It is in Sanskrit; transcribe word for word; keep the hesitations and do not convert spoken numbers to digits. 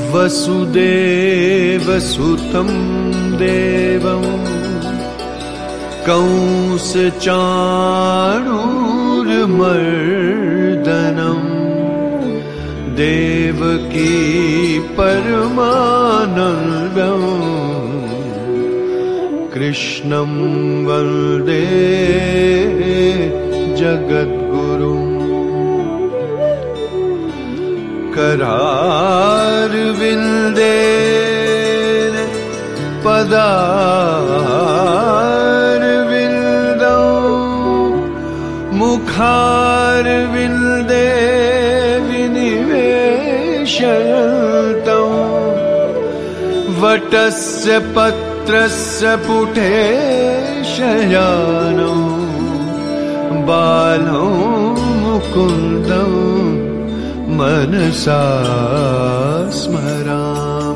वसुदेवसुतं देवं कंसचाणूरमर्दनं देवकी परमानन्दं कृष्णं वन्दे जगद्गुरुम्। करारविन्देन पदारविन्दौ मुखारविन्दे विनिवेशयन्तौ वटस्य पत्रस्य पुटे शयानौ बालौ मुकुन्दौ मनसा स्मरामि।